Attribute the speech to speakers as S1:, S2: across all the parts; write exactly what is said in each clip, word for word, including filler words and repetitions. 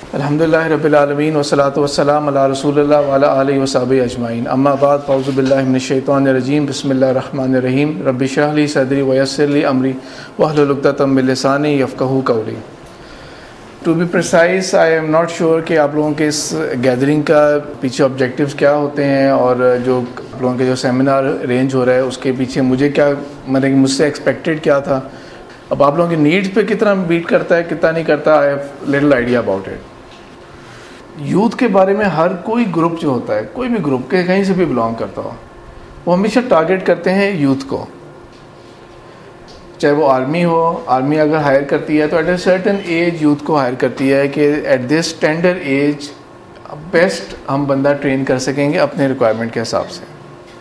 S1: الحمدللہ رب العالمین والصلاۃ والسلام علی رسول اللہ وعلی آلہ وصحبہ اجمعین، اما بعد فاعوذ باللہ من الشیطان الرجیم، بسم اللہ الرحمن الرحیم، رب اشرح لی صدری ویسر لی امری واحلل عقدۃ من لسانی یفقہوا قولی۔ To be precise I am not sure کہ آپ لوگوں کے اس گیدرنگ کا پیچھے آبجیکٹیوز کیا ہوتے ہیں، اور جو آپ لوگوں کے جو سیمینار ارینج ہو رہا ہے اس کے پیچھے مجھے کیا مطلب مجھ سے ایکسپیکٹڈ کیا تھا، اب آپ لوگوں کی نیڈس پہ کتنا بیٹ کرتا ہے کتنا نہیں کرتا، I have little idea about it. Youth کے بارے میں ہر کوئی گروپ جو ہوتا ہے، کوئی بھی گروپ کے کہیں سے بھی بلانگ کرتا ہو، وہ ہمیشہ ٹارگیٹ کرتے ہیں یوتھ کو، چاہے وہ آرمی ہو، آرمی اگر ہائر کرتی ہے تو at a certain age youth کو ہائر کرتی ہے کہ at this tender age best ہم بندہ ٹرین کر سکیں گے اپنے ریکوائرمنٹ کے حساب سے۔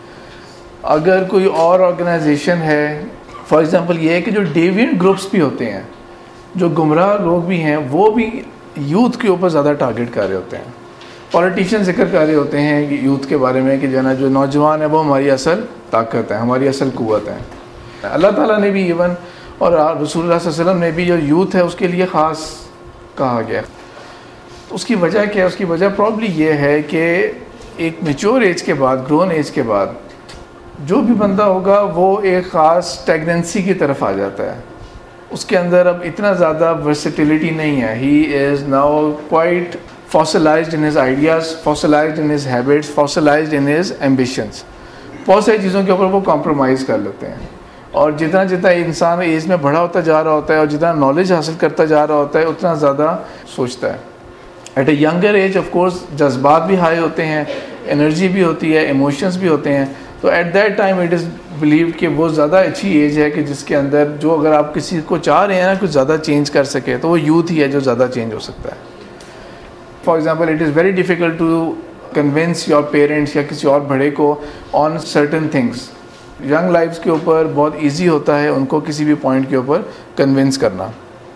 S1: اگر کوئی اور آرگنائزیشن ہے، فار ایگزامپل یہ ہے کہ جو ڈیوینٹ گروپس بھی ہوتے ہیں، جو گمراہ لوگ بھی ہیں، وہ بھی یوتھ کے اوپر زیادہ ٹارگیٹ کر رہے ہوتے ہیں۔ پولیٹیشین ذکر کر رہے ہوتے ہیں کہ یوتھ کے بارے میں کہ جو ہے نا جو نوجوان ہے وہ ہماری اصل طاقت ہے، ہماری اصل قوت ہے۔ اللہ تعالیٰ نے بھی ایون اور رسول اللہ صلی اللہ علیہ وسلم نے بھی جو یوتھ ہے اس کے لیے خاص کہا گیا۔ اس کی وجہ کیا ہے؟ اس کی وجہ پرابلی یہ ہے کہ ایک میچور ایج کے بعد، گرون ایج کے بعد جو بھی بندہ ہوگا وہ ایک خاص اسٹیگننسی کی طرف آ جاتا ہے، اس کے اندر اب اتنا زیادہ ورسٹیلٹی نہیں ہے۔ He is now quite fossilised in his ideas, fossilised in his habits, fossilised in his ambitions. بہت ساری چیزوں کے اوپر وہ کمپرومائز کر لیتے ہیں، اور جتنا جتنا انسان ایج میں بڑا ہوتا جا رہا ہوتا ہے اور جتنا نالج حاصل کرتا جا رہا ہوتا ہے اتنا زیادہ سوچتا ہے۔ At a younger age of course جذبات بھی ہائی ہوتے ہیں، انرجی بھی ہوتی ہے، ایموشنس بھی ہوتے ہیں، تو at that time it is believed کہ وہ زیادہ اچھی ایج ہے کہ جس کے اندر جو اگر آپ کسی کو چاہ رہے ہیں نا کچھ زیادہ چینج کر سکے تو وہ یوتھ ہی ہے جو زیادہ چینج ہو سکتا ہے۔ For example it is very difficult to convince your parents یا کسی اور بڑے کو on certain things. Young lives کے اوپر بہت ایزی ہوتا ہے ان کو کسی بھی پوائنٹ کے اوپر کنونس کرنا۔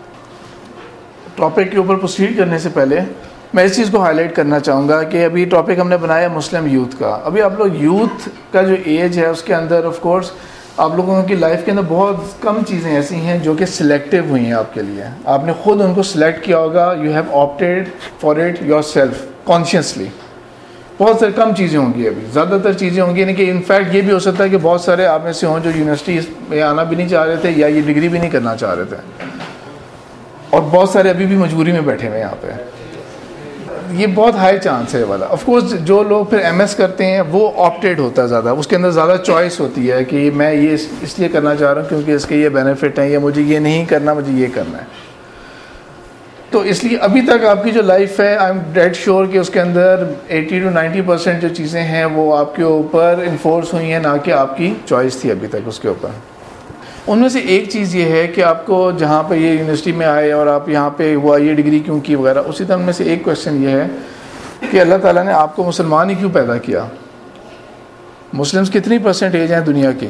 S1: ٹاپک کے اوپر پروسیڈ کرنے سے پہلے میں اس چیز کو ہائی لائٹ کرنا چاہوں گا کہ ابھی ٹاپک ہم نے بنایا مسلم یوتھ کا۔ ابھی آپ لوگ یوتھ کا جو ایج ہے اس کے اندر آف کورس آپ لوگوں کی لائف کے اندر بہت کم چیزیں ایسی ہیں جو کہ سلیکٹیو ہوئی ہیں آپ کے لیے، آپ نے خود ان کو سلیکٹ کیا ہوگا، you have opted for it yourself consciously. بہت ساری کم چیزیں ہوں گی، ابھی زیادہ تر چیزیں ہوں گی، یعنی کہ انفیکٹ یہ بھی ہو سکتا ہے کہ بہت سارے آپ میں سے ہوں جو یونیورسٹی میں آنا بھی نہیں چاہ رہے تھے یا یہ ڈگری بھی نہیں کرنا چاہ رہے تھے، اور بہت سارے ابھی بھی مجبوری میں بیٹھے ہوئے ہیں یہاں پہ۔ یہ بہت ہائی چانس ہے والا۔ آف کورس جو لوگ پھر ایم ایس کرتے ہیں وہ آپٹیڈ ہوتا ہے زیادہ، اس کے اندر زیادہ چوائس ہوتی ہے کہ میں یہ اس لیے کرنا چاہ رہا ہوں کیونکہ اس کے یہ بینیفٹ ہیں، یا مجھے یہ نہیں کرنا، مجھے یہ کرنا ہے۔ تو اس لیے ابھی تک آپ کی جو لائف ہے آئی ایم ڈیڈ شیور کہ اس کے اندر ایٹی ٹو نائنٹی پرسینٹ جو چیزیں ہیں وہ آپ کے اوپر انفورس ہوئی ہیں، نہ کہ آپ کی چوائس تھی ابھی تک اس کے اوپر۔ ان میں سے ایک چیز یہ ہے کہ آپ کو جہاں پہ یہ یونیورسٹی میں آئے اور آپ یہاں پہ ہوا یہ ڈگری کیوں کی وغیرہ، اسی طرح میں سے ایک کویشچن یہ ہے کہ اللہ تعالیٰ نے آپ کو مسلمان ہی کیوں پیدا کیا؟ مسلمس کتنی پرسنٹ ایج ہیں دنیا کی؟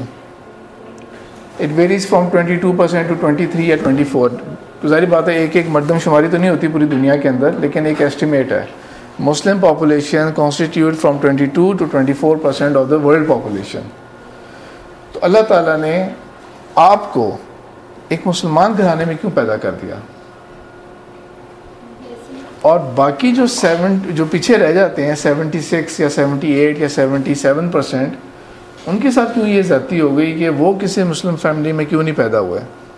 S1: It varies from twenty two percent to twenty three یا ٹوینٹی فور۔ ظاہری بات ہے ایک ایک مردم شماری تو نہیں ہوتی پوری دنیا کے اندر، لیکن ایک ایسٹیمیٹ ہے۔ Muslim population constitute from twenty two to twenty four percent of the world population. تو اللہ تعالیٰ نے آپ کو ایک مسلمان گھرانے میں کیوں پیدا کر دیا، اور باقی جو سیون جو پیچھے رہ جاتے ہیں سیونٹی سکس یا سیونٹی ایٹ یا سیونٹی سیون پرسینٹ، ان کے ساتھ کیوں یہ زیادتی ہو گئی کہ وہ کسی مسلم فیملی میں کیوں نہیں پیدا ہوئے؟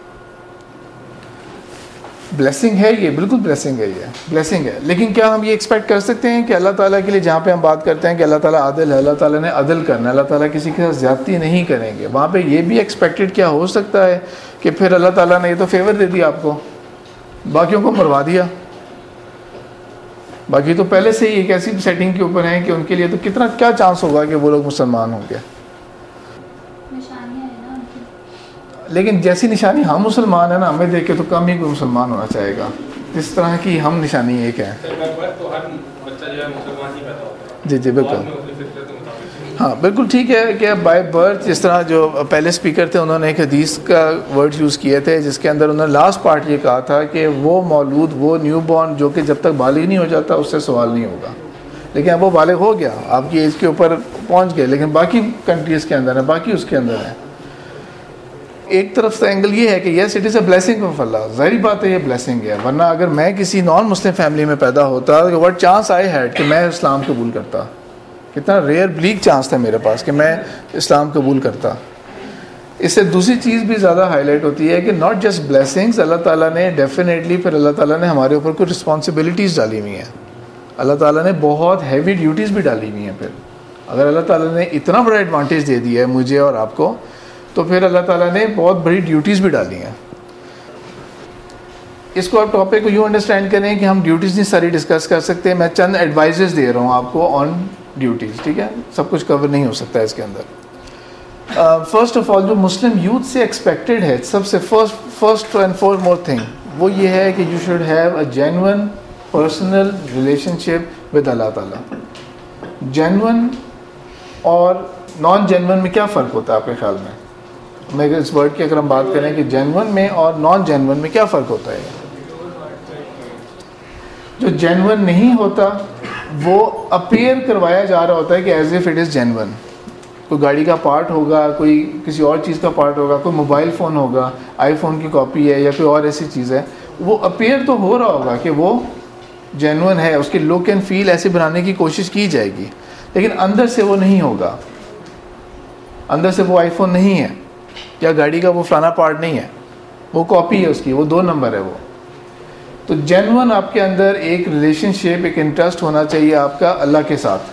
S1: بلیسنگ ہے یہ، بالکل بلیسنگ ہے، یہ بلیسنگ ہے، لیکن کیا ہم یہ ایکسپیکٹ کر سکتے ہیں کہ اللہ تعالیٰ کے لیے جہاں پہ ہم بات کرتے ہیں کہ اللہ تعالیٰ عادل ہے، اللہ تعالیٰ نے عدل کرنا ہے، اللہ تعالیٰ کسی کے ساتھ زیادتی نہیں کریں گے، وہاں پہ یہ بھی ایکسپیکٹڈ کیا ہو سکتا ہے کہ پھر اللہ تعالیٰ نے یہ تو فیور دے دیا آپ کو، باقیوں کو مروا دیا؟ باقی تو پہلے سے ہی ایک ایسی سیٹنگ کے اوپر ہیں کہ ان کے لیے تو کتنا کیا چانس ہوگا کہ وہ لوگ مسلمان ہوں گے۔ لیکن جیسی نشانی ہم مسلمان ہیں نا، ہمیں دیکھ کے تو کم ہی کوئی مسلمان ہونا چاہے گا، جس طرح کی ہم نشانی ایک ہے۔ جی جی بالکل، ہاں بالکل ٹھیک ہے کہ بائی برتھ، جس طرح جو پہلے اسپیکر تھے انہوں نے ایک حدیث کا ورڈ یوز کیے تھے جس کے اندر انہوں نے لاسٹ پارٹ یہ کہا تھا کہ وہ مولود، وہ نیو بورن جو کہ جب تک بالغ نہیں ہو جاتا اس سے سوال نہیں ہوگا، لیکن اب وہ بالغ ہو گیا، آپ کی ایج کے اوپر پہنچ گئے، لیکن باقی کنٹریز کے اندر ہے، باقی اس کے اندر ہے۔ ایک طرف سے اینگل یہ ہے کہ yes it is a blessing of اللہ, ظاہری بات ہے یہ بلیسنگ ہے, ورنہ اگر میں کسی نان مسلم فیملی میں پیدا ہوتا, وٹ چانس آئی ہیڈ کہ میں اسلام قبول کرتا, کتنا ریئر بلیک چانس تھا میرے پاس کہ میں اسلام قبول کرتا. اس سے دوسری چیز بھی زیادہ ہائی لائٹ ہوتی ہے کہ ناٹ جسٹ بلیسنگس, اللہ تعالیٰ نے ڈیفینیٹلی پھر اللہ تعالیٰ نے ہمارے اوپر کوئی رسپانسبلٹیز ڈالی ہوئی ہیں, اللہ تعالیٰ نے بہت ہیوی ڈیوٹیز بھی ڈالی ہوئی ہیں. پھر اگر اللہ تعالیٰ نے اتنا بڑا ایڈوانٹیج دے دیا ہے مجھے اور آپ کو, تو پھر اللہ تعالیٰ نے بہت بڑی ڈیوٹیز بھی ڈالی ہیں. اس کو آپ ٹاپک کو یوں انڈرسٹینڈ کریں کہ ہم ڈیوٹیز نہیں ساری ڈسکس کر سکتے, میں چند ایڈوائزز دے رہا ہوں آپ کو آن ڈیوٹیز, ٹھیک ہے, سب کچھ کور نہیں ہو سکتا ہے اس کے اندر. فرسٹ آف آل جو مسلم یوتھ سے ایکسپیکٹڈ ہے, سب سے first first and foremost thing, وہ یہ ہے کہ you should have a genuine personal relationship with اللہ تعالیٰ. جینون اور نان جینون میں کیا فرق ہوتا ہے آپ کے خیال میں؟ میں اس ورڈ کی اگر ہم بات کریں کہ جینون میں اور نان جینون میں کیا فرق ہوتا ہے؟ جو جینون نہیں ہوتا وہ اپیئر کروایا جا رہا ہوتا ہے کہ as if it is genuine. کوئی گاڑی کا پارٹ ہوگا, کوئی کسی اور چیز کا پارٹ ہوگا, کوئی موبائل فون ہوگا, آئی فون کی کاپی ہے یا کوئی اور ایسی چیز ہے, وہ اپیئر تو ہو رہا ہوگا کہ وہ جینون ہے, اس کی لک اینڈ فیل ایسے بنانے کی کوشش کی جائے گی, لیکن اندر سے وہ نہیں ہوگا, اندر سے وہ آئی فون نہیں ہے یا گاڑی کا وہ فلانا پارٹ نہیں ہے, وہ کاپی ہے اس کی, وہ دو نمبر ہے وہ. تو جینون آپ کے اندر ایک ریلیشن شپ, ایک انٹرسٹ ہونا چاہیے آپ کا اللہ کے ساتھ.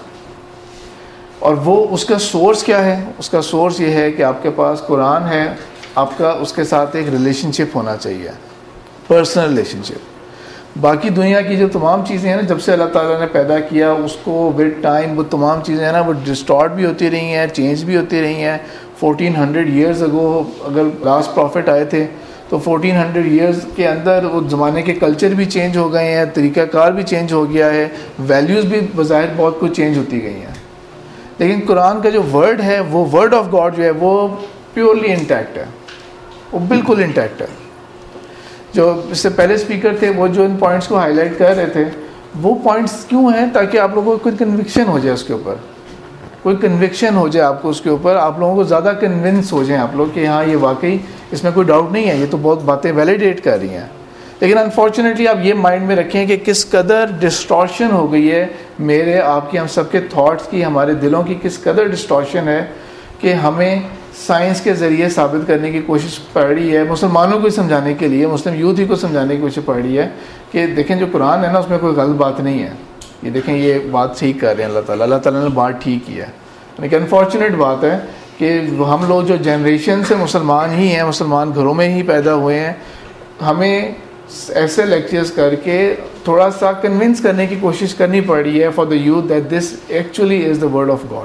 S1: اور وہ اس کا سورس کیا ہے؟ اس کا سورس یہ ہے کہ آپ کے پاس قرآن ہے, آپ کا اس کے ساتھ ایک ریلیشن شپ ہونا چاہیے, پرسنل ریلیشن شپ. باقی دنیا کی جو تمام چیزیں ہیں نا, جب سے اللہ تعالیٰ نے پیدا کیا اس کو ود ٹائم وہ تمام چیزیں ہیں نا وہ ڈسٹارٹ بھی ہوتی رہی ہیں, چینج بھی ہوتی رہی ہیں. فورٹین ہنڈریڈ ایئرز اگو اگر لاسٹ پروفٹ آئے تھے تو فورٹین ہنڈریڈ ایئرز کے اندر وہ زمانے کے کلچر بھی چینج ہو گئے ہیں, طریقہ کار بھی چینج ہو گیا ہے, ویلیوز بھی بظاہر بہت کچھ چینج ہوتی گئی ہیں. لیکن قرآن کا جو ورڈ ہے, وہ ورڈ آف گاڈ جو ہے وہ پیورلی انٹیکٹ ہے, وہ بالکل انٹیکٹ ہے. جو اس سے پہلے اسپیکر تھے وہ جو ان پوائنٹس کو ہائی لائٹ کر رہے تھے, وہ پوائنٹس کیوں ہیں؟ تاکہ آپ لوگوں کو کوئی کنوکشن ہو جائے اس کے اوپر, کوئی کنوکشن ہو جائے آپ کو اس کے اوپر, آپ لوگوں کو زیادہ کنونس ہو جائیں آپ لوگ کہ ہاں یہ واقعی اس میں کوئی ڈاؤٹ نہیں ہے, یہ تو بہت باتیں ویلیڈیٹ کر رہی ہیں. لیکن انفارچونیٹلی آپ یہ مائنڈ میں رکھیں کہ کس قدر ڈسٹارشن ہو گئی ہے میرے آپ کی, ہم سب کے تھاٹس کی, ہمارے دلوں کی کس قدر ڈسٹارشن ہے کہ ہمیں سائنس کے ذریعے ثابت کرنے کی کوشش پڑ رہی ہے, مسلمانوں کو سمجھانے کے لیے, مسلم یوتھ ہی کو سمجھانے کی کوشش پڑ رہی ہے کہ دیکھیں جو قرآن ہے نا اس میں کوئی غلط بات نہیں ہے, یہ دیکھیں یہ بات صحیح کر رہے ہیں اللہ تعالیٰ, اللہ تعالیٰ نے بات ٹھیک کی ہے. لیکن انفارچونیٹ بات ہے کہ ہم لوگ جو جنریشن سے مسلمان ہی ہیں, مسلمان گھروں میں ہی پیدا ہوئے ہیں, ہمیں ایسے لیکچرز کر کے تھوڑا سا کنونس کرنے کی کوشش کرنی پڑ رہی ہے for the youth that this actually is the word of God,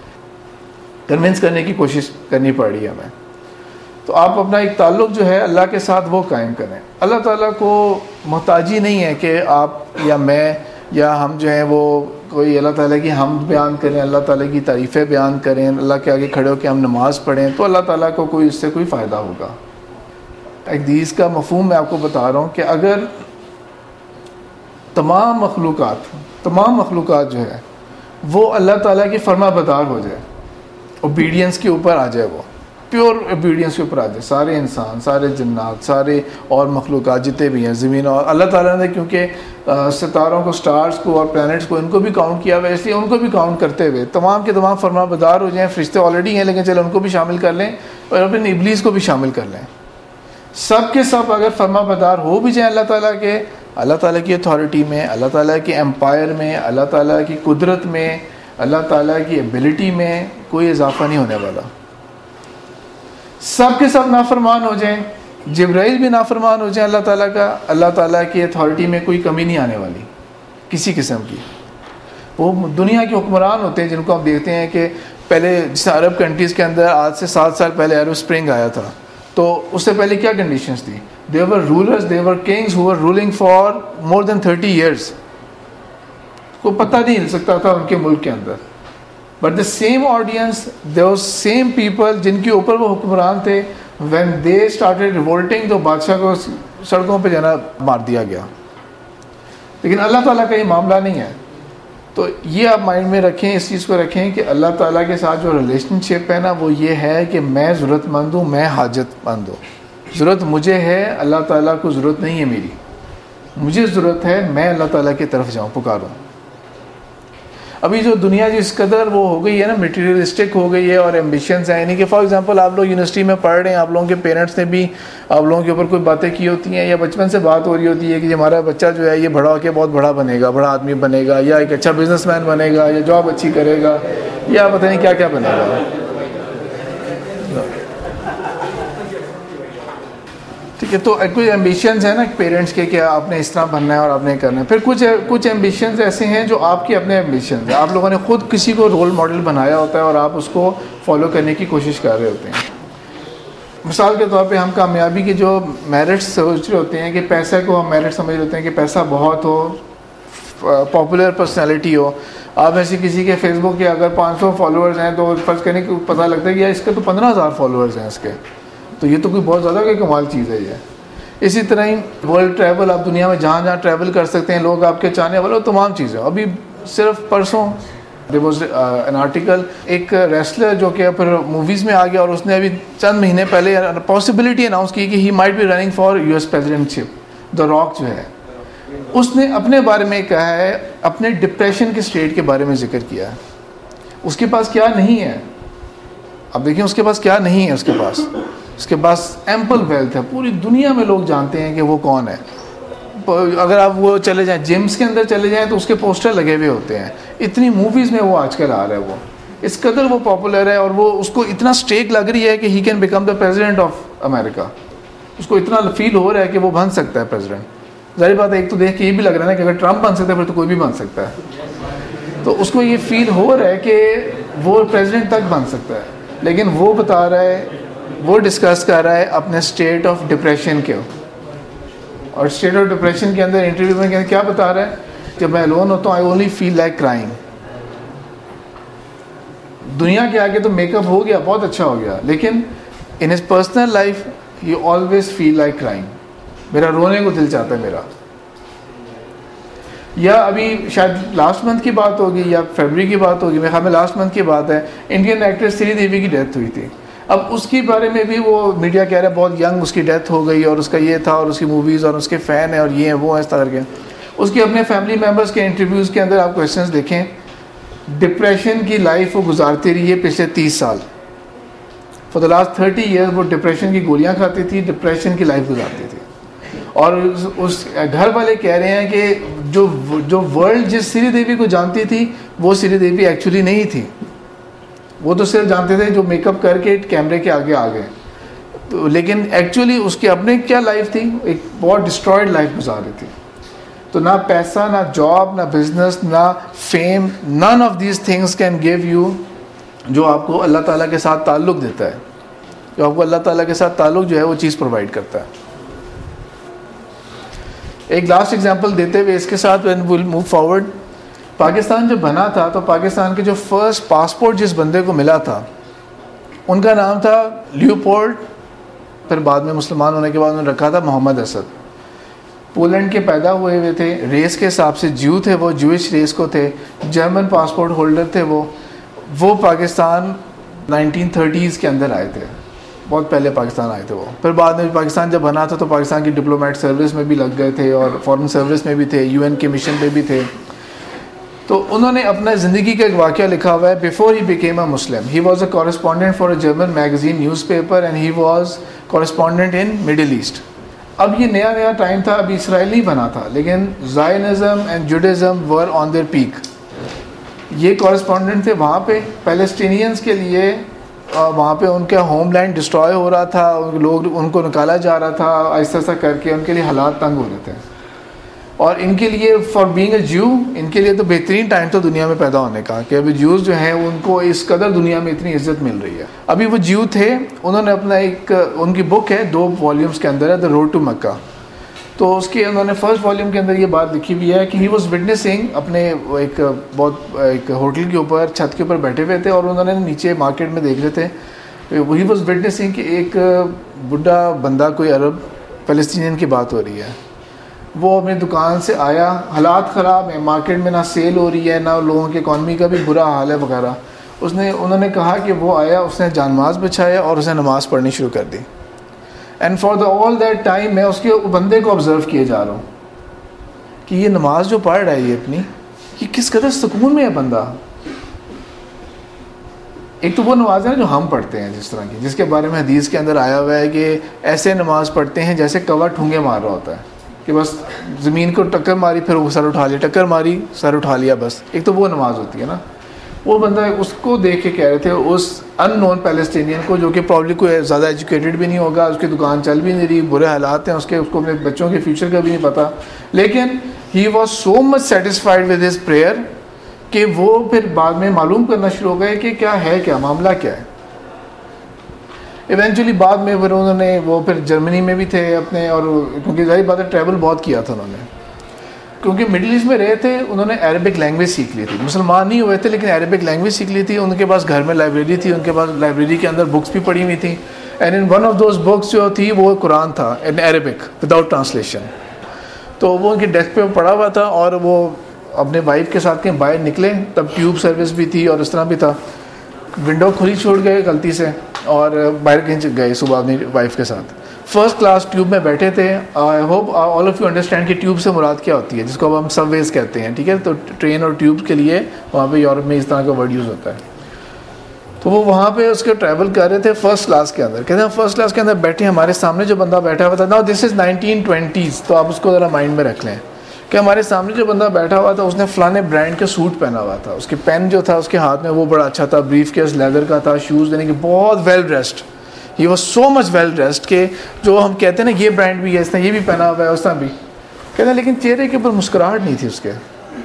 S1: convince کرنے کی کوشش کرنی پڑ رہی ہے ہمیں. تو آپ اپنا ایک تعلق جو ہے اللہ کے ساتھ وہ قائم کریں. اللہ تعالیٰ کو محتاجی نہیں ہے کہ آپ یا میں یا ہم جو ہیں وہ کوئی اللہ تعالیٰ کی حمد بیان کریں, اللہ تعالیٰ کی تعریفیں بیان کریں, اللہ کے آگے کھڑے ہو کے ہم نماز پڑھیں تو اللہ تعالیٰ کو کوئی اس سے کوئی فائدہ ہوگا. حدیث کا مفہوم میں آپ کو بتا رہا ہوں کہ اگر تمام مخلوقات تمام مخلوقات جو ہے وہ اللہ تعالیٰ کی فرما بردار ہو جائے, اوبیڈینس کے اوپر آ جائے, وہ پیور اوبیڈینس کے اوپر آ جائے, سارے انسان, سارے جنات, سارے اور مخلوقات جتنے بھی ہیں زمین, اور اللہ تعالیٰ نے کیونکہ ستاروں کو, سٹارز کو اور پلانٹس کو ان کو بھی کاؤنٹ کیا ہوا ہے, اس لیے ان کو بھی کاؤنٹ کرتے ہوئے تمام کے تمام فرما بردار ہو جائیں. فرشتے آلریڈی ہیں لیکن چلو ان کو بھی شامل کر لیں اور اپنے ابلیس کو بھی شامل کر لیں. سب کے سب اگر فرما بردار ہو بھی جائیں اللہ تعالیٰ کے, اللہ تعالیٰ کی اتھارٹی میں, اللہ تعالیٰ کے امپائر میں, اللہ تعالیٰ کی قدرت میں, اللہ تعالیٰ کی ایبلٹی میں کوئی اضافہ نہیں ہونے والا. سب کے سب نافرمان ہو جائیں, جبرائیل بھی نافرمان ہو جائیں اللہ تعالیٰ کا, اللہ تعالیٰ کی اتھارٹی میں کوئی کمی نہیں آنے والی کسی قسم کی. وہ دنیا کے حکمران ہوتے ہیں جن کو ہم دیکھتے ہیں کہ پہلے جیسے عرب کنٹریز کے اندر آج سے سات سال پہلے عرب اسپرنگ آیا تھا, تو اس سے پہلے کیا کنڈیشنز تھی؟ They were rulers, they were kings who were ruling for more than thirty years. کو پتہ نہیں ہل سکتا تھا ان کے ملک کے اندر, but the same audience, those same people جن کے اوپر وہ حکمران تھے, وین دے اسٹارٹیڈ ریولٹنگ تو بادشاہ کو سڑکوں پہ جانا مار دیا گیا. لیکن اللہ تعالیٰ کا یہ معاملہ نہیں ہے. تو یہ آپ مائنڈ میں رکھیں, اس چیز کو رکھیں کہ اللہ تعالیٰ کے ساتھ جو ریلیشن شپ ہے نا وہ یہ ہے کہ میں ضرورت مند ہوں, میں حاجت مند ہوں. ضرورت مجھے ہے, اللہ تعالیٰ کو ضرورت نہیں ہے میری. مجھے ضرورت ہے, میں اللہ تعالیٰ کی طرف جاؤں, پکاروں. ابھی جو دنیا جس قدر وہ ہو گئی ہے نا, میٹیریلسٹک ہو گئی ہے اور ایمبیشنز ہیں, یعنی کہ فار ایگزامپل آپ لوگ یونیورسٹی میں پڑھ رہے ہیں, آپ لوگوں کے پیرنٹس نے بھی آپ لوگوں کے اوپر کوئی باتیں کی ہوتی ہیں, یا بچپن سے بات ہو رہی ہوتی ہے کہ ہمارا بچہ جو ہے یہ بڑا ہو کے بہت بڑا بنے گا, بڑا آدمی بنے گا, یا ایک اچھا بزنس مین بنے گا, یا جاب اچھی کرے گا, یا پتہ نہیں کیا کیا بنے گا. ٹھیک ہے, تو کچھ ایمبیشنز ہیں نا پیرنٹس کے کہ آپ نے اس طرح بننا ہے اور آپ نے کرنا ہے. پھر کچھ کچھ ایمبیشنز ایسے ہیں جو آپ کے اپنے ایمبیشنز ہیں, آپ لوگوں نے خود کسی کو رول ماڈل بنایا ہوتا ہے اور آپ اس کو فالو کرنے کی کوشش کر رہے ہوتے ہیں. مثال کے طور پہ ہم کامیابی کے جو میرٹس سوچ رہے ہوتے ہیں کہ پیسے کو ہم میرٹ سمجھ رہے ہوتے ہیں کہ پیسہ بہت ہو, پاپولر پرسنالٹی ہو. آپ ایسی کسی کے فیس بک کے اگر پانچ سو فالوورز ہیں تو فرض کرنے کو پتہ لگتا ہے کہ اس کے تو پندرہ ہزار فالوورز ہیں اس کے, تو یہ تو کوئی بہت زیادہ کوئی کمال چیز ہے یہ. اسی طرح ہی ورلڈ ٹریول, آپ دنیا میں جہاں جہاں ٹریول کر سکتے ہیں, لوگ آپ کے چاہنے والے, تمام چیزیں. ابھی صرف پرسوں there was an article, ایک ریسلر جو کہ پھر موویز میں آ گیا اور اس نے ابھی چند مہینے پہلے پاسبلٹی اناؤنس کی کہ he might be running for U S presidentship. The Rock جو ہے اس نے اپنے بارے میں کہا ہے, اپنے ڈپریشن کے اسٹیٹ کے بارے میں ذکر کیا ہے. اس کے پاس کیا نہیں ہے, اب دیکھیں اس کے پاس کیا نہیں ہے. اس کے پاس اس کے پاس ایمپل ویلتھ ہے, پوری دنیا میں لوگ جانتے ہیں کہ وہ کون ہے. اگر آپ وہ چلے جائیں جیمس کے اندر چلے جائیں تو اس کے پوسٹر لگے ہوئے ہوتے ہیں. اتنی موویز میں وہ آج کل آ رہا ہے, وہ اس قدر وہ پاپولر ہے, اور وہ اس کو اتنا اسٹیک لگ رہی ہے کہ he can become the president of America. اس کو اتنا فیل ہو رہا ہے کہ وہ بن سکتا ہے پریزیڈنٹ. ظاہر بات ہے, ایک تو دیکھ کے یہ بھی لگ رہا ہے نا کہ اگر ٹرمپ بن سکتا ہے پھر تو کوئی بھی بن سکتا ہے. تو اس کو یہ فیل ہو رہا ہے کہ وہ پریزیڈنٹ تک بن سکتا ہے. لیکن وہ بتا رہا ہے, وہ ڈسکس کر رہا ہے اپنے اسٹیٹ آف ڈپریشن کے. اور اسٹیٹ آف ڈپریشن کے اندر انٹرویو میں کیا بتا رہا ہے, جب میں الون ہوتا ہوں I only feel like crying. دنیا کے آگے تو میک اپ ہو گیا, بہت اچھا ہو گیا, لیکن in his personal life he always feel like crying. میرا رونے کو دل چاہتا ہے میرا. یا ابھی شاید لاسٹ منتھ کی بات ہوگی یا فیبرری کی بات ہوگی, میرے خیال میں لاسٹ منتھ کی بات ہے, انڈین ایکٹریس سری دیوی کی ڈیتھ ہوئی تھی. اب اس کے بارے میں بھی وہ میڈیا کہہ رہا ہے بہت ینگ اس کی ڈیتھ ہو گئی, اور اس کا یہ تھا, اور اس کی موویز اور اس کے فین ہیں اور یہ ہیں وہ ہیں, اس طرح کے. اس کے اپنے فیملی ممبرس کے انٹرویوز کے اندر آپ کویشچنس دیکھیں, ڈپریشن کی لائف وہ گزارتی رہی ہے پچھلے تیس سال. For the last thirty years وہ ڈپریشن کی گولیاں کھاتی تھی, ڈپریشن کی لائف گزارتی تھی. اور اس گھر والے کہہ رہے ہیں کہ جو جو ورلڈ جس سری دیوی کو جانتی تھی وہ سری دیوی ایکچولی نہیں تھی. وہ تو صرف جانتے تھے جو میک اپ کر کے کیمرے کے آگے آ گئے, تو لیکن ایکچولی اس کی اپنے کیا لائف تھی, ایک بہت ڈسٹرائڈ لائف گزار رہی تھی. تو نہ پیسہ, نہ جاب, نہ بزنس, نہ fame, none of these things can give you جو آپ کو اللہ تعالیٰ کے ساتھ تعلق دیتا ہے, جو آپ کو اللہ تعالیٰ کے ساتھ تعلق جو ہے وہ چیز پرووائڈ کرتا ہے. ایک لاسٹ ایگزامپل دیتے ہوئے اس کے ساتھ when we'll move forward. Pakistan جب بنا تھا تو پاکستان کے جو فرسٹ پاسپورٹ جس بندے کو ملا تھا ان کا نام تھا لیوپولڈ, پھر بعد میں مسلمان ہونے کے بعد انہوں نے رکھا تھا محمد اسد. پولینڈ کے پیدا ہوئے ہوئے تھے, ریس کے حساب سے جیو تھے, وہ جوئش ریس کو تھے, جرمن پاسپورٹ ہولڈر تھے. وہ وہ پاکستان نائنٹین تھرٹیز کے اندر آئے تھے, بہت پہلے پاکستان آئے تھے وہ. پھر بعد میں پاکستان جب بنا تھا تو پاکستان کی ڈپلومیٹ سروس میں بھی لگ گئے تھے, اور فارن سروس میں بھی تھے, یو این کے مشن پہ بھی تھے. تو انہوں نے اپنا زندگی کا ایک واقعہ لکھا ہوا ہے, before he became a Muslim he was a correspondent for a German magazine newspaper and he was correspondent in Middle East. اب یہ نیا نیا ٹائم تھا, ابھی اسرائیل نہیں بنا تھا, لیکن Zionism and Judaism were on their peak. یہ کورسپونڈنٹ تھے وہاں پہ پیلسٹینینز کے لیے, وہاں پہ ان کا ہوم لینڈ ڈسٹرائے ہو رہا تھا, لوگ ان کو نکالا جا رہا تھا ایسا ایسا کر کے, ان کے لیے حالات تنگ ہو رہے تھے. اور ان کے لیے فار بینگ اے جیو, ان کے لیے تو بہترین ٹائم تھا دنیا میں پیدا ہونے کا, کہ ابھی جیوز جو ہیں ان کو اس قدر دنیا میں اتنی عزت مل رہی ہے. ابھی وہ جیو تھے, انہوں نے اپنا ایک, ان کی بک ہے دو والیومس کے اندر ہے, دا روڈ ٹو مکہ. تو اس کے انہوں نے فرسٹ والیوم کے اندر یہ بات لکھی ہوئی ہے کہ ہی واز وٹنسنگ, اپنے ایک بہت ایک ہوٹل کے اوپر چھت کے اوپر بیٹھے ہوئے تھے, اور انہوں نے نیچے مارکیٹ میں دیکھ رہے تھے, وہی واز وٹنسنگ کہ ایک بڈھا بندہ, کوئی عرب فلسطینین کی بات ہو رہی ہے, وہ اپنی دکان سے آیا, حالات خراب ہیں, مارکیٹ میں نہ سیل ہو رہی ہے, نہ لوگوں کی اکانومی کا بھی برا حال ہے وغیرہ. اس نے انہوں نے کہا کہ وہ آیا, اس نے جانماز بچھایا اور اس نے نماز پڑھنی شروع کر دی. And for the all that time میں اس کے بندے کو آبزرو کیے جا رہا ہوں کہ یہ نماز جو پڑھ رہا ہے یہ اپنی, یہ کس قدر سکون میں ہے بندہ. ایک تو وہ نمازیں ہیں جو ہم پڑھتے ہیں جس طرح کی, جس کے بارے میں حدیث کے اندر آیا ہوا ہے کہ ایسے نماز پڑھتے ہیں جیسے کوا ٹھونگے مار رہا ہوتا ہے, کہ بس زمین کو ٹکر ماری پھر وہ سر اٹھا لیا, ٹکر ماری سر اٹھا لیا بس. ایک تو وہ نماز ہوتی ہے نا. وہ بندہ اس کو دیکھ کے کہہ رہے تھے, اس ان نون پیلسٹینین کو, جو کہ پرابلی کوئی زیادہ ایجوکیٹڈ بھی نہیں ہوگا, اس کی دکان چل بھی نہیں رہی, برے حالات ہیں اس کے, اس کو اپنے بچوں کے فیوچر کا بھی نہیں پتا, لیکن he was so much satisfied with his prayer کہ وہ پھر بعد میں معلوم کرنا شروع ہو گئے کہ کیا ہے, کیا معاملہ کیا ہے. ایونچولی بعد میں پھر انہوں نے, وہ پھر جرمنی میں بھی تھے اپنے, اور کیونکہ ظاہر بات ہے ٹریول بہت کیا تھا انہوں نے, کیونکہ مڈل ایسٹ میں رہے تھے, انہوں نے عربک لینگویج سیکھ لی تھی. مسلمان نہیں ہوئے تھے لیکن عربک لینگویج سیکھ لی تھی. ان کے پاس گھر میں لائبریری تھی, ان کے پاس لائبریری کے اندر بکس بھی پڑھی ہوئی تھیں. And in one of those books جو تھی وہ قرآن تھا ان عربک وداؤٹ ٹرانسلیشن. تو وہ ان کے ڈیسک پہ پڑھا ہوا تھا, اور وہ اپنے وائف کے ساتھ کہیں باہر نکلے, تب ٹیوب سروس بھی تھی اور اس طرح بھی تھا, ونڈو کھلی چھوڑ گئے غلطی سے اور باہر کہیں گئے صبح اپنی وائف کے ساتھ. فرسٹ کلاس ٹیوب میں بیٹھے تھے. I hope all of you understand کہ ٹیوب سے مراد کیا ہوتی ہے, جس کو اب ہم سب ویز کہتے ہیں, ٹھیک ہے. تو ٹرین اور ٹیوب کے لیے وہاں پہ یورپ میں اس طرح کا ورڈ یوز ہوتا ہے. تو وہ وہاں پہ اس کے ٹریول کر رہے تھے فرسٹ کلاس کے اندر. کہتے ہیں فرسٹ کلاس کے اندر بیٹھے, ہمارے سامنے جو بندہ بیٹھا ہوا تھا, نا دس از نائنٹین ٹوینٹیز, تو آپ اس کو ذرا مائنڈ میں رکھ لیں کہ ہمارے سامنے جو بندہ بیٹھا ہوا تھا اس نے فلانے برانڈ کا سوٹ پہنا ہوا تھا, اس کے پین جو تھا اس کے ہاتھ میں وہ بڑا اچھا تھا, بریف کیس لیدر کا تھا, شوز یعنی کہ بہت well dressed. He was so much well dressed کہ جو ہم کہتے ہیں نا یہ برانڈ بھی ہے, اس نے یہ بھی پہنا ہوا ہے, اس طرح بھی کہتے ہیں. لیکن چہرے کے اوپر مسکراہٹ نہیں تھی اس کے,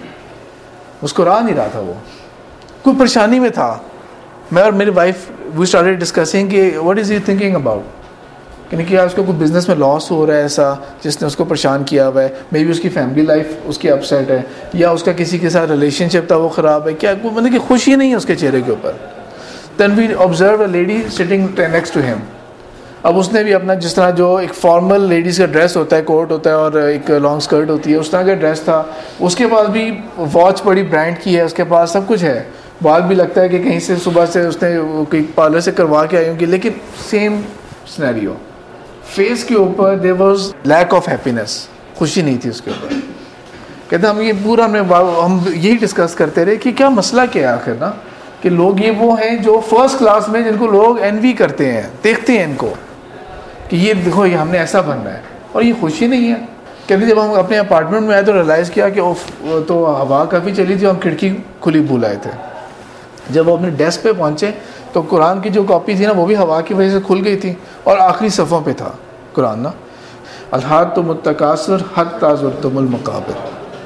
S1: مسکرا نہیں رہا تھا, وہ کوئی پریشانی میں تھا. میں اور میری وائف وی اسٹارٹڈ ڈسکسنگ کہ what is he thinking about, یعنی کہ اس کو کوئی بزنس میں لاس ہو رہا ہے ایسا جس نے اس کو پریشان کیا ہوا ہے, مے بی اس کی فیملی لائف اس کی اپ سیٹ ہے, یا اس کا کسی کے ساتھ ریلیشن شپ تھا وہ خراب ہے, کیا کوئی مطلب کہ خوشی نہیں ہے اس کے چہرے کے اوپر. Then we observe a lady sitting next to him. اب اس نے بھی اپنا جس طرح جو ایک فارمل لیڈیز کا ڈریس ہوتا ہے, کوٹ ہوتا ہے اور ایک لانگ اسکرٹ ہوتی ہے, اس طرح کا ڈریس تھا. اس کے پاس بھی واچ بڑی برانڈ کی ہے, اس کے پاس سب کچھ ہے, بال بھی لگتا ہے کہ کہیں سے صبح سے اس نے کوئی پارلر سے کروا کے آئی ہوں گی, لیکن سیم سنیریو. فیس کے اوپر there was lack of happiness, خوشی نہیں تھی اس کے اوپر. کہتے ہم یہ پورا ہم نے ہم یہی ڈسکس کرتے رہے کہ کیا مسئلہ کیا ہے آخر نا, کہ لوگ یہ وہ ہیں جو فرسٹ کلاس میں, جن کو لوگ انوی کرتے ہیں, دیکھتے ہیں ان کو کہ یہ دیکھو یہ ہم نے ایسا بننا ہے, اور یہ خوشی نہیں ہے. کہتے جب ہم اپنے اپارٹمنٹ میں آئے تو ریئلائز کیا کہ تو ہوا کافی چلی تھی, ہم کھڑکی کھلی بھول آئے تھے. جب وہ اپنے ڈیسک پہ پہنچے تو قرآن کی جو کاپی تھی نا وہ بھی ہوا کی وجہ سے کھل گئی تھی, اور آخری صفوں پہ تھا قرآن نا, الہاکم التکاثر حتی زرتم المقابر.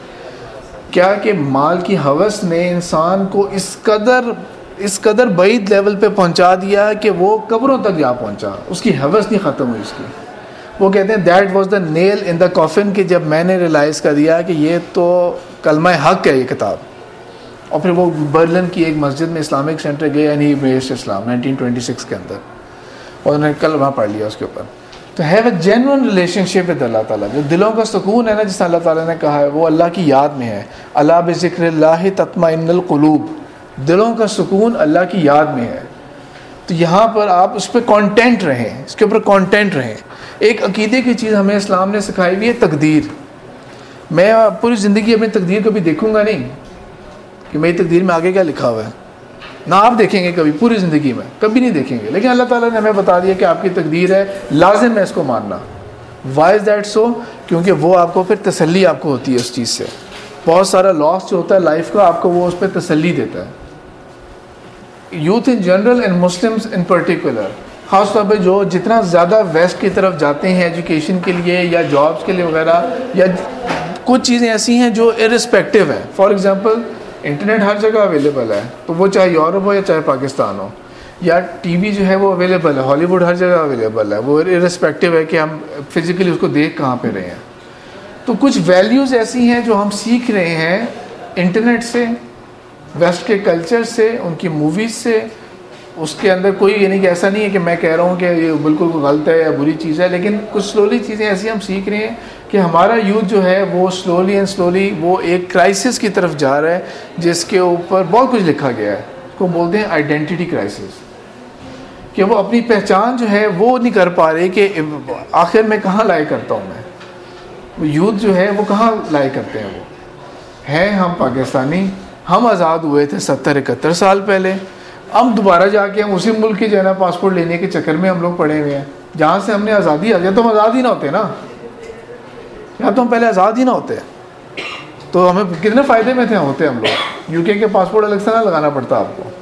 S1: کیا کہ مال کی ہوس نے انسان کو اس قدر اس قدر بعید لیول پہ پہنچا دیا کہ وہ قبروں تک جا پہنچا, اس کی ہوس نہیں ختم ہوئی اس کی. وہ کہتے ہیں that was the Nile in the coffin, کہ جب میں نے ریلائز کر دیا کہ یہ تو کلمہ حق ہے یہ کتاب. اور پھر وہ برلن کی ایک مسجد میں اسلامک سینٹر گئے, یعنی based Islam nineteen twenty six کے اندر, اور انہوں نے کلمہ پڑھ لیا اس کے اوپر. تو have a genuine relationship with اللہ تعالیٰ. جو دلوں کا سکون ہے نا, جس اللہ تعالیٰ نے کہا ہے, وہ اللہ کی یاد میں ہے. الا بذکر اللہ تطمئن القلوب, دلوں کا سکون اللہ کی یاد میں ہے. تو یہاں پر آپ اس پہ کانٹینٹ رہیں, اس کے اوپر کانٹینٹ رہیں. ایک عقیدے کی چیز ہمیں اسلام نے سکھائی ہوئی ہے, تقدیر. میں پوری زندگی اپنی تقدیر کبھی دیکھوں گا نہیں کہ میری تقدیر میں آگے کیا لکھا ہوا ہے, نہ آپ دیکھیں گے کبھی پوری زندگی میں, کبھی نہیں دیکھیں گے. لیکن اللہ تعالیٰ نے ہمیں بتا دیا کہ آپ کی تقدیر ہے, لازم ہے اس کو ماننا. Why is that so? کیونکہ وہ آپ کو پھر تسلی آپ کو ہوتی ہے اس چیز سے. بہت سارا لاس جو ہوتا ہے لائف کا, آپ کو وہ اس پہ تسلی دیتا ہے. Youth in general and Muslims in particular, خاص طور پہ جو جتنا زیادہ ویسٹ کی طرف جاتے ہیں ایجوکیشن کے لیے یا جابس کے لیے وغیرہ, یا کچھ چیزیں ایسی ہیں جو ارسپیکٹیو ہیں. فار ایگزامپل انٹرنیٹ ہر جگہ اویلیبل ہے, تو وہ چاہے یورپ ہو یا چاہے پاکستان ہو, یا ٹی وی جو ہے وہ اویلیبل ہے, ہالی ووڈ ہر جگہ اویلیبل ہے, وہ ارسپیکٹیو ہے کہ ہم فزیکلی اس کو دیکھ کہاں پہ رہے ہیں. تو کچھ ویلیوز ایسی ہیں جو ہم سیکھ رہے ہیں انٹرنیٹ سے, ویسٹ کے کلچر سے, ان کی موویز سے, اس کے اندر کوئی یہ نہیں کہ ایسا نہیں ہے کہ میں کہہ رہا ہوں کہ یہ بالکل غلط ہے یا بری چیز ہے, لیکن کچھ سلولی چیزیں ایسی ہم سیکھ رہے ہیں کہ ہمارا یوتھ جو ہے وہ سلولی اینڈ سلولی وہ ایک کرائسس کی طرف جا رہا ہے جس کے اوپر بہت کچھ لکھا گیا ہے, کو بولتے ہیں آئیڈینٹی کرائسس, کہ وہ اپنی پہچان جو ہے وہ نہیں کر پا رہے کہ آخر میں کہاں لائے کرتا ہوں میں. وہ یوتھ جو ہے وہ کہاں لائے کرتے ہیں, وہ ہیں ہم پاکستانی, ہم آزاد ہوئے تھے ستر اکہتر سال پہلے, ہم دوبارہ جا کے ہم اسی ملک کی جو ہے نا پاسپورٹ لینے کے چکر میں ہم لوگ پڑے ہوئے ہیں جہاں سے ہم نے آزادی, یا تو ہم آزاد ہی نہ ہوتے نا, یا تو ہم پہلے آزاد ہی نہ ہوتے تو ہمیں کتنے فائدے میں تھے ہوتے ہم لوگ. یو کے کے پاسپورٹ الگ سے نہ لگانا پڑتا آپ کو.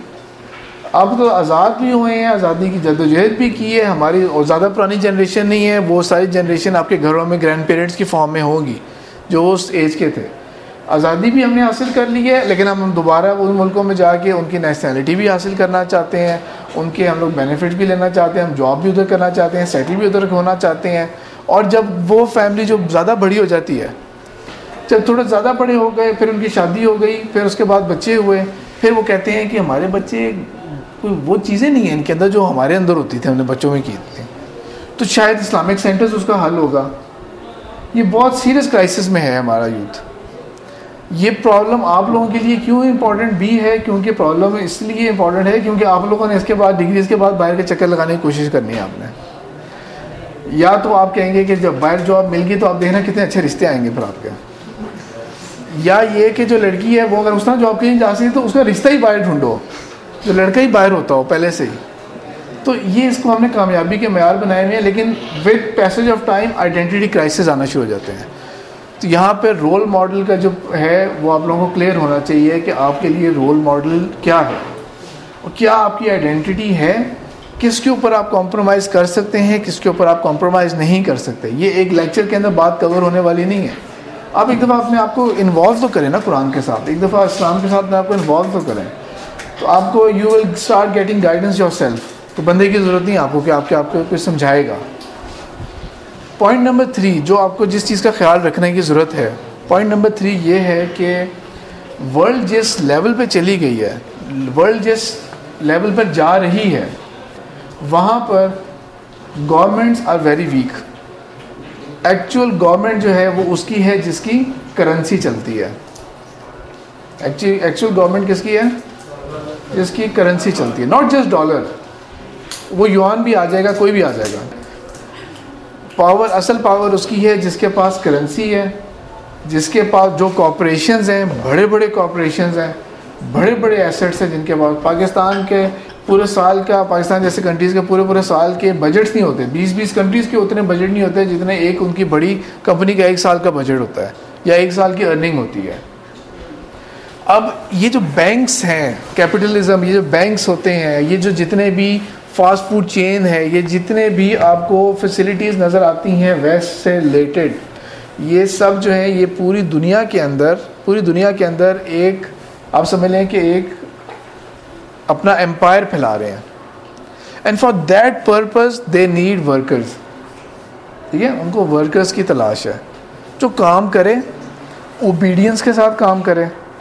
S1: اب تو آزاد بھی ہوئے ہیں, آزادی کی جدوجہد بھی کی ہے ہماری, اور زیادہ پرانی جنریشن نہیں ہے, وہ ساری جنریشن آپ کے گھروں میں گرینڈ پیرنٹس کی فارم میں ہوگی جو اس ایج کے تھے. آزادی بھی ہم نے حاصل کر لی ہے, لیکن ہم دوبارہ ان ملکوں میں جا کے ان کی نیشنلٹی بھی حاصل کرنا چاہتے ہیں, ان کے ہم لوگ بینیفٹ بھی لینا چاہتے ہیں, ہم جاب بھی ادھر کرنا چاہتے ہیں, سیٹل بھی ادھر ہونا چاہتے ہیں. اور جب وہ فیملی جو زیادہ بڑی ہو جاتی ہے, جب تھوڑے زیادہ بڑے ہو گئے, پھر ان کی شادی ہو گئی, پھر اس کے بعد بچے ہوئے, پھر وہ کہتے ہیں کہ ہمارے بچے کوئی وہ چیزیں نہیں ہیں ان کے اندر جو ہمارے اندر ہوتی تھی, ہم نے بچوں میں کی تھی, تو شاید اسلامک سینٹرز اس کا حل ہوگا. یہ بہت سیریس کرائسس میں ہے ہمارا یوتھ. یہ پرابلم آپ لوگوں کے لیے کیوں امپورٹنٹ بھی ہے, کیونکہ پرابلم اس لیے امپورٹنٹ ہے کیونکہ آپ لوگوں نے اس کے بعد ڈگریز کے بعد باہر کے چکر لگانے کی کوشش کرنی ہے آپ نے. یا تو آپ کہیں گے کہ جب باہر جاب مل گئی تو آپ دیکھنا کتنے اچھے رشتے آئیں گے پھر آپ کے, یا یہ کہ جو لڑکی ہے وہ اگر اس طرح جاب کے لیے جا سکتی تو اس کا رشتہ ہی باہر ڈھونڈو جو لڑکا ہی باہر ہوتا ہو پہلے سے ہی. تو یہ اس کو ہم نے کامیابی کے معیار بنائے ہوئے ہیں, لیکن with passage of time identity crisis آنا شروع ہو جاتے ہیں. تو یہاں پہ رول ماڈل کا جو ہے وہ آپ لوگوں کو کلیئر ہونا چاہیے کہ آپ کے لیے رول ماڈل کیا ہے, اور کیا آپ کی آئیڈینٹی ہے, کس کے اوپر آپ کمپرومائز کر سکتے ہیں, کس کے اوپر آپ کمپرومائز نہیں کر سکتے. یہ ایک لیکچر کے اندر بات کور ہونے والی نہیں ہے. آپ ایک دفعہ اپنے آپ کو انوالو تو کریں نا قرآن کے ساتھ, ایک دفعہ اسلام کے ساتھ اپنے آپ کو انوالو تو کریں, تو آپ کو you will start getting guidance yourself. تو بندے کی ضرورت نہیں آپ کو کہ آپ کے آپ کو کوئی سمجھائے گا. پوائنٹ نمبر تھری جو آپ کو جس چیز کا خیال رکھنے کی ضرورت ہے, پوائنٹ نمبر تھری یہ ہے کہ ورلڈ جس لیول پہ چلی گئی ہے, ورلڈ جس لیول پر جا رہی ہے, وہاں پر governments are very weak. Actual government جو ہے وہ اس کی ہے جس کی کرنسی چلتی ہے. ایکچوئل گورنمنٹ کس کی ہے, جس کی کرنسی چلتی ہے, ناٹ جسٹ ڈالر. وہ یوان بھی آ جائے گا, کوئی بھی آ جائے گا. پاور, اصل پاور اس کی ہے جس کے پاس کرنسی ہے, جس کے پاس جو کارپوریشنز ہیں, بڑے بڑے کارپوریشنز ہیں, بڑے بڑے ایسٹس ہیں جن کے پاس. پاکستان کے پورے سال کا, پاکستان جیسے کنٹریز کے پورے پورے سال کے بجٹس نہیں ہوتے, بیس بیس کنٹریز کے اتنے بجٹ نہیں ہوتے جتنے ایک ان کی بڑی کمپنی کا ایک سال کا بجٹ ہوتا ہے یا ایک سال کی ارننگ ہوتی ہے. اب یہ جو بینکس ہیں, کیپٹلزم, یہ جو بینکس ہوتے ہیں, یہ جو جتنے بھی فاسٹ فوڈ چین ہے, یہ جتنے بھی آپ کو فیسلٹیز نظر آتی ہیں ویسٹ سے ریلیٹڈ, یہ سب جو ہیں یہ پوری دنیا کے اندر پوری دنیا کے اندر ایک آپ سمجھ لیں کہ ایک اپنا امپائر پھیلا رہے ہیں. And for that purpose they need workers. ٹھیک ہے, ان کو ورکرز کی تلاش ہے جو کام کرے, اوبیڈینس کے ساتھ کام کرے.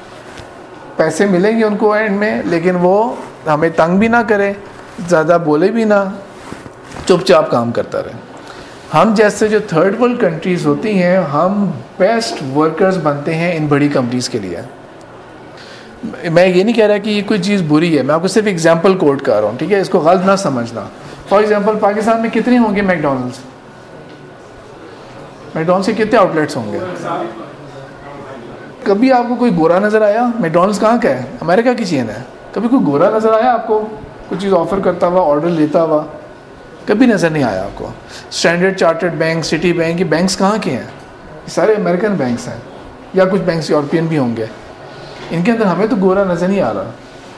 S1: پیسے ملیں گے ان کو اینڈ میں, لیکن وہ ہمیں تنگ بھی نہ کرے, زیادہ بولے بھی نہ, چپ چاپ کام کرتا رہے. ہم جیسے جو تھرڈ ورلڈ کنٹریز ہوتی ہیں, ہم بیسٹ ورکرز بنتے ہیں ان بڑی کمپنیز کے لیے. میں یہ نہیں کہہ رہا کہ یہ کوئی چیز بری ہے, میں آپ کو صرف اگزامپل کوٹ کر رہا ہوں, ٹھیک ہے, اس کو غلط نہ سمجھنا. فار ایگزامپل پاکستان میں کتنے ہوں گے میک ڈونلڈس, میک ڈونلڈس کے کتنے آؤٹ لیٹس ہوں گے؟ کبھی آپ کو کوئی گورا نظر آیا؟ میک ڈونلڈس کہاں کا ہے؟ امریکہ کی چین ہے. کبھی کوئی گورا نظر آیا آپ کو کوئی چیز آفر کرتا ہوا, آرڈر لیتا ہوا؟ کبھی نظر نہیں آیا آپ کو. Standard Chartered Bank, Citibank, یہ بینکس کہاں کے ہیں؟ سارے امریکن بینکس ہیں, یا کچھ بینکس یورپین بھی ہوں گے. ان کے اندر ہمیں تو گورا نظر نہیں آ رہا.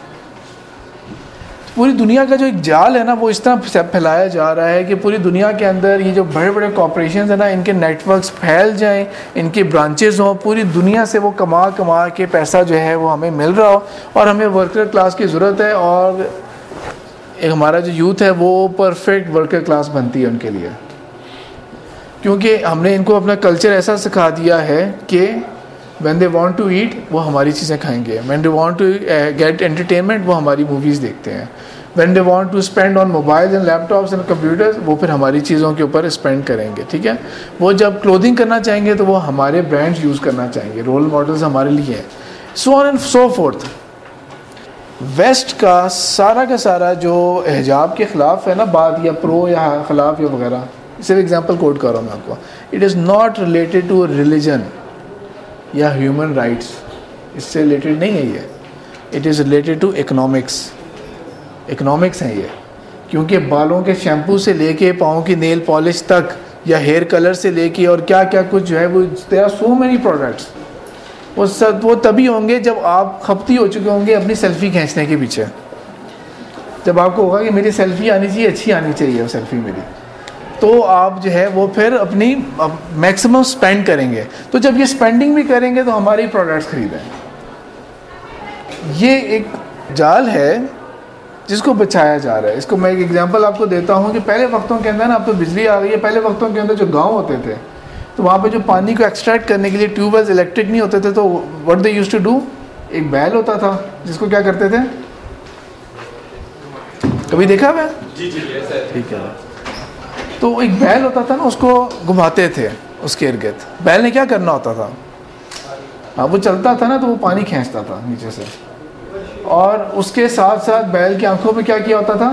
S1: پوری دنیا کا جو ایک جال ہے نا, وہ اس طرح پھیلایا جا رہا ہے کہ پوری دنیا کے اندر یہ جو بڑے بڑے کارپوریشنز ہیں نا, ان کے نیٹ ورکس پھیل جائیں, ان کے برانچز ہوں, پوری دنیا سے وہ کما کما کے پیسہ جو ہے وہ ہمیں مل رہا ہو, اور ہمیں ورکر کلاس کی ضرورت ہے. اور ایک ہمارا جو یوتھ ہے وہ پرفیکٹ ورکر کلاس بنتی ہے ان کے لیے, کیونکہ ہم نے ان کو اپنا کلچر ایسا سکھا دیا ہے کہ when they want to eat وہ ہماری چیزیں کھائیں گے, when they want to uh, get entertainment وہ ہماری موویز دیکھتے ہیں, when they want to spend on mobile and laptops and computers, وہ پھر ہماری چیزوں کے اوپر اسپینڈ کریں گے. ٹھیک ہے. وہ جب کلودنگ کرنا چاہیں گے تو وہ ہمارے برانڈز یوز کرنا چاہیں گے، رول ماڈلز ہمارے لیے ہیں. So on and so forth. West کا سارا کا سارا جو حجاب کے خلاف ہے نا بات، یا پرو یا خلاف یا وغیرہ، صرف ایگزامپل کوٹ کر رہا ہوں میں آپ کو. It is not related to religion یا ہیومن رائٹس، اس سے ریلیٹڈ نہیں ہے یہ. It is related to economics. Economics ہیں یہ، کیونکہ بالوں کے شیمپو سے لے کے پاؤں کی نیل پالش تک، یا ہیئر کلر سے لے کے اور کیا کیا کچھ جو ہے، وہ there are so many products. وہ سب وہ تبھی ہوں گے جب آپ خپتی ہو چکے ہوں گے اپنی سیلفی کھینچنے کے پیچھے. جب آپ کو ہوگا کہ میری سیلفی آنی چاہیے، اچھی آنی چاہیے وہ سیلفی میری، تو آپ جو ہے وہ پھر اپنی میکسیمم اسپینڈ کریں گے. تو جب یہ اسپینڈنگ بھی کریں گے تو ہماری پروڈکٹس خریدیں. یہ ایک جال ہے جس کو بچایا جا رہا ہے. اس کو میں ایک ایگزامپل آپ کو دیتا ہوں کہ پہلے وقتوں کے اندر نا، اب تو بجلی آ گئی ہے، پہلے وقتوں کے اندر جو گاؤں ہوتے تھے تو وہاں پہ جو پانی کو ایکسٹریکٹ کرنے کے لیے ٹیوب ویلز الیکٹرک نہیں ہوتے تھے، تو what they used to do, ایک بیل ہوتا تھا جس کو کیا کرتے تھے، کبھی دیکھا ہوا ہے؟ جی جی ٹھیک ہے. تو ایک بیل ہوتا تھا نا، اس کو گھماتے تھے اس کے ارد گرد. بیل نے کیا کرنا ہوتا تھا، ہاں وہ چلتا تھا نا تو وہ پانی کھینچتا تھا نیچے سے، اور اس کے ساتھ ساتھ بیل کی آنکھوں پہ کیا کیا ہوتا تھا،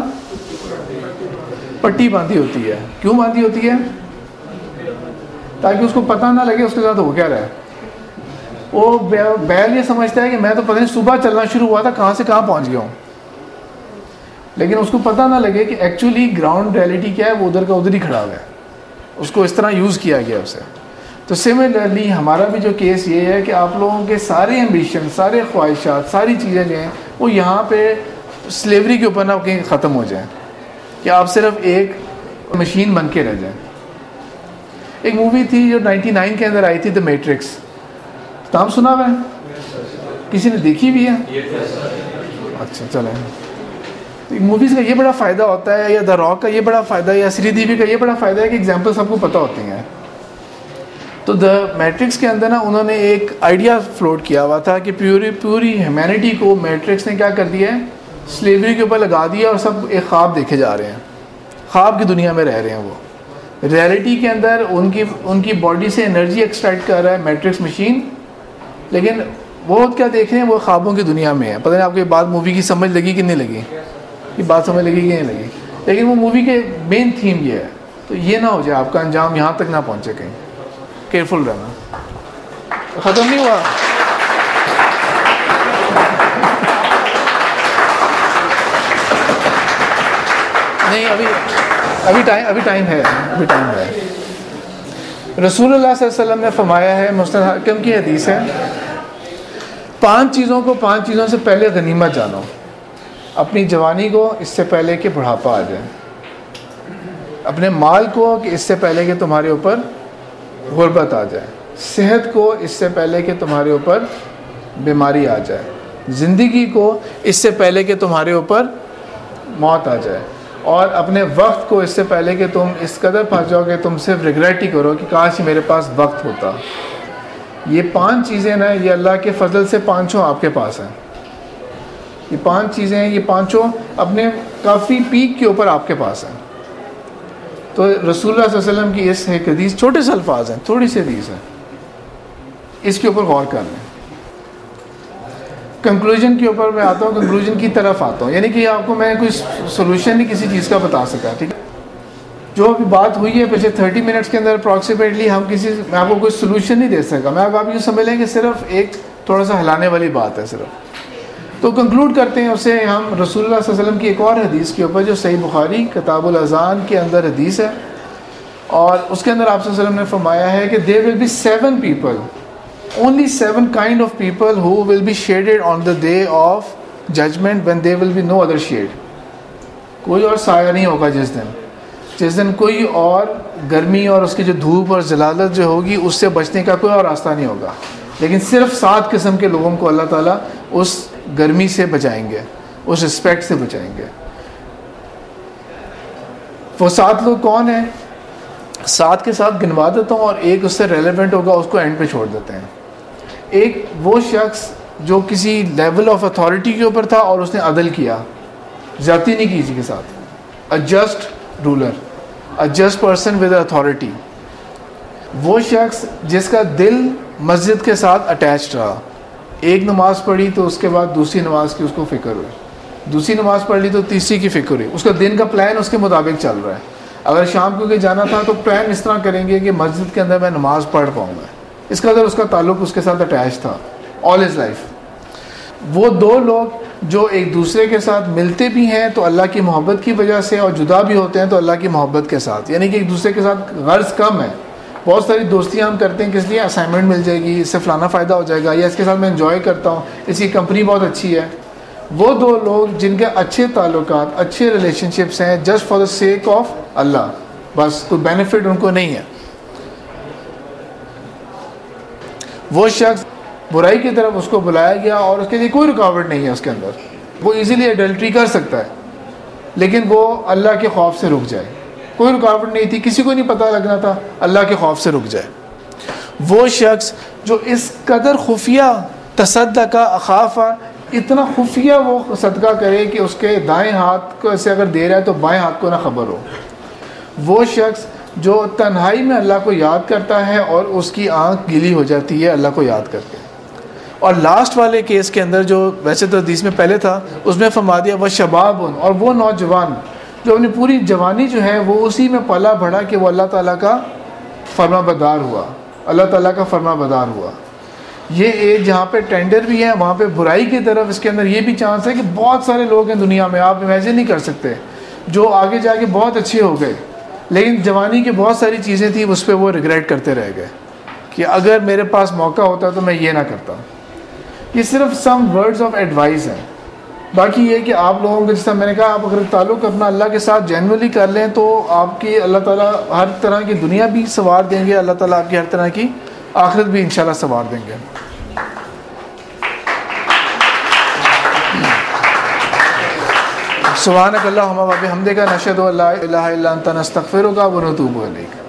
S1: پٹی باندھی ہوتی ہے. کیوں باندھی ہوتی ہے؟ تاکہ اس کو پتہ نہ لگے اس کے ساتھ ہو کیا رہا ہے. وہ بیل یہ سمجھتا ہے کہ میں تو پتہ نہیں صبح چلنا شروع ہوا تھا کہاں سے کہاں پہنچ گیا ہوں، لیکن اس کو پتہ نہ لگے کہ ایکچولی گراؤنڈ ریئلٹی کیا ہے، وہ ادھر کا ادھر ہی کھڑا ہوا ہے. اس کو اس طرح یوز کیا گیا اسے. تو سملرلی ہمارا بھی جو کیس یہ ہے کہ آپ لوگوں کے سارے ایمبیشن، سارے خواہشات، ساری چیزیں جو ہیں وہ یہاں پہ سلیوری کے اوپر نہ کہیں ختم ہو جائیں کہ آپ صرف ایک مشین بن کے رہ جائیں. ایک مووی تھی جو نائنٹی نائن کے اندر آئی تھی، دا میٹرکس. نام سنا ہوا ہے؟ کسی نے دیکھی بھی ہے؟ اچھا چلیں. موویز کا یہ بڑا فائدہ ہوتا ہے، یا دا راک کا یہ بڑا فائدہ ہے، یا سری دیوی کا یہ بڑا فائدہ ہے کہ ایگزامپل سب کو پتہ ہوتی ہیں. تو دا میٹرکس کے اندر نا انہوں نے ایک آئیڈیا فلوٹ کیا ہوا تھا کہ پیوری پوری ہیومینٹی کو میٹرکس نے کیا کر دیا ہے، سلیوری کے اوپر لگا دیا، اور سب ایک خواب دیکھے جا رہے ہیں، خواب کی دنیا میں رہ رہے ہیں. وہ ریئلٹی کے اندر ان کی ان کی باڈی سے انرجی ایکسٹریکٹ کر رہا ہے میٹرکس مشین، لیکن وہ کیا دیکھ رہے ہیں، وہ خوابوں کی دنیا میں ہے. پتہ نہیں آپ کو یہ بات مووی کی سمجھ لگی کہ نہیں لگی، یہ بات سمجھ لگی کہ نہیں لگی، لیکن وہ مووی کے مین تھیم یہ ہے. تو یہ نہ ہو جائے آپ کا انجام یہاں تک نہ پہنچے کہیں. کیئرفل رہنا. ختم نہیں ہوا؟ نہیں، ابھی ابھی ٹائم ابھی ٹائم ہے ابھی ٹائم ہے. رسول اللہ صلی اللہ علیہ وسلم نے فرمایا ہے، مسند حاکم کی حدیث ہے، پانچ چیزوں کو پانچ چیزوں سے پہلے غنیمت جانو. اپنی جوانی کو اس سے پہلے کہ بڑھاپا آ جائے، اپنے مال کو کہ اس سے پہلے کہ تمہارے اوپر غربت آ جائے، صحت کو اس سے پہلے کہ تمہارے اوپر بیماری آ جائے، زندگی کو اس سے پہلے کہ تمہارے اوپر موت آ جائے، اور اپنے وقت کو اس سے پہلے کہ تم اس قدر پھنس جاؤ کہ تم صرف ریگریٹ ہی کرو کہ کاش میرے پاس وقت ہوتا. یہ پانچ چیزیں نا، یہ اللہ کے فضل سے پانچوں آپ کے پاس ہیں. یہ پانچ چیزیں ہیں، یہ پانچوں اپنے کافی پیک کے اوپر آپ کے پاس ہیں. تو رسول اللہ صلی اللہ علیہ وسلم کی اس ایک حدیث، چھوٹے سے الفاظ ہیں، تھوڑی سی حدیث ہے، اس کے اوپر غور کر لیں. کنکلوژن کے اوپر میں آتا ہوں، کنکلوژن کی طرف آتا ہوں، یعنی کہ آپ کو میں کوئی سولوشن نہیں کسی چیز کا بتا سکا. ٹھیک ہے، جو ابھی بات ہوئی ہے پچھلے تھرٹی منٹس کے اندر اپروکسیمیٹلی، ہم کسی میں آپ کو کوئی سولوشن نہیں دے سکا. میں آپ یوں سمجھ لیں کہ صرف ایک تھوڑا سا ہلانے والی بات ہے صرف. تو کنکلوڈ کرتے ہیں اسے ہم رسول اللہ صلی اللہ علیہ وسلم کی ایک اور حدیث کے اوپر جو صحیح بخاری کتاب الاذان کے اندر حدیث ہے، اور اس کے اندر آپ صلی اللہ علیہ وسلم نے فرمایا ہے کہ there will be seven people, only seven kind of people who will be shaded on the day of judgment when there will be no other shade. کوئی اور سایہ نہیں ہوگا جس دن جس دن کوئی اور گرمی اور اس کی جو دھوپ اور ضلالت جو ہوگی اس سے بچنے کا کوئی اور راستہ نہیں ہوگا، لیکن صرف سات قسم کے لوگوں کو اللہ تعالیٰ اس گرمی سے بچائیں گے، اس رسپیکٹ سے بچائیں گے. وہ سات لوگ کون ہیں؟ سات کے ساتھ گنوا دیتا ہوں، اور ایک اس سے ریلیونٹ ہوگا اس کو اینڈ پہ چھوڑ دیتے ہیں. ایک وہ شخص جو کسی لیول آف اتھارٹی کے اوپر تھا اور اس نے عدل کیا، زیادتی نہیں کی کسی کے ساتھ. A just ruler, a just person with authority. وہ شخص جس کا دل مسجد کے ساتھ اٹیچ رہا, ایک نماز پڑھی تو اس کے بعد دوسری نماز کی اس کو فکر ہوئی, دوسری نماز پڑھ لی تو تیسری کی فکر ہوئی, اس کا دن کا پلان اس کے مطابق چل رہا ہے. اگر شام کو کہ جانا تھا تو پلان اس طرح کریں گے کہ مسجد کے اندر میں نماز پڑھ پاؤں گا. اس کا اگر اس کا تعلق اس کے ساتھ اٹیچ تھا آل ہز لائف. وہ دو لوگ جو ایک دوسرے کے ساتھ ملتے بھی ہیں تو اللہ کی محبت کی وجہ سے, اور جدا بھی ہوتے ہیں تو اللہ کی محبت کے ساتھ, یعنی کہ ایک دوسرے کے ساتھ غرض کم ہے. بہت ساری دوستیاں ہم کرتے ہیں کس لیے, اسائنمنٹ مل جائے گی, اس سے فلانا فائدہ ہو جائے گا, یا اس کے ساتھ میں انجوائے کرتا ہوں, اس کی کمپنی بہت اچھی ہے. وہ دو لوگ جن کے اچھے تعلقات, اچھے ریلیشن شپس ہیں just for the sake of اللہ, بس کوئی بینیفٹ ان کو نہیں ہے. وہ شخص برائی کی طرف اس کو بلایا گیا اور اس کے لیے کوئی رکاوٹ نہیں ہے اس کے اندر, وہ ایزیلی ایڈلٹری کر سکتا ہے, لیکن وہ اللہ کے خوف سے رک جائے. کوئی رکاوٹ نہیں تھی, کسی کو نہیں پتہ لگنا تھا, اللہ کے خوف سے رک جائے. وہ شخص جو اس قدر خفیہ تصدق اخاف, اتنا خفیہ وہ صدقہ کرے کہ اس کے دائیں ہاتھ کو ایسے اگر دے رہا ہے تو بائیں ہاتھ کو نہ خبر ہو. وہ شخص جو تنہائی میں اللہ کو یاد کرتا ہے اور اس کی آنکھ گیلی ہو جاتی ہے اللہ کو یاد کر کے. اور لاسٹ والے کیس کے اندر جو ویسے تو حدیث میں پہلے تھا, اس میں فرما دیا وہ شباب, اور وہ نوجوان جو اپنی پوری جوانی جو ہے وہ اسی میں پلا بڑھا کہ وہ اللہ تعالیٰ کا فرما بردار ہوا, اللہ تعالیٰ کا فرما بردار ہوا. یہ ایک جہاں پہ ٹینڈر بھی ہے وہاں پہ برائی کی طرف اس کے اندر یہ بھی چانس ہے کہ بہت سارے لوگ ہیں دنیا میں, آپ امیجن نہیں کر سکتے, جو آگے جا کے بہت اچھے ہو گئے, لیکن جوانی کی بہت ساری چیزیں تھیں اس پہ وہ ریگریٹ کرتے رہ گئے کہ اگر میرے پاس موقع ہوتا تو میں یہ نہ کرتا. یہ صرف سم ورڈز آف ایڈوائز ہیں. باقی یہ کہ آپ لوگوں کو جس طرح میں نے کہا, آپ اگر تعلق اپنا اللہ کے ساتھ جینولی کر لیں تو آپ کی اللہ تعالیٰ ہر طرح کی دنیا بھی سنوار دیں گے, اللہ تعالیٰ آپ کی ہر طرح کی آخرت بھی انشاءاللہ سنوار دیں گے. سبحانک اللہم و بحمدک نشہد ان لا الہ الا انت نستغفرک و نتوب الیک.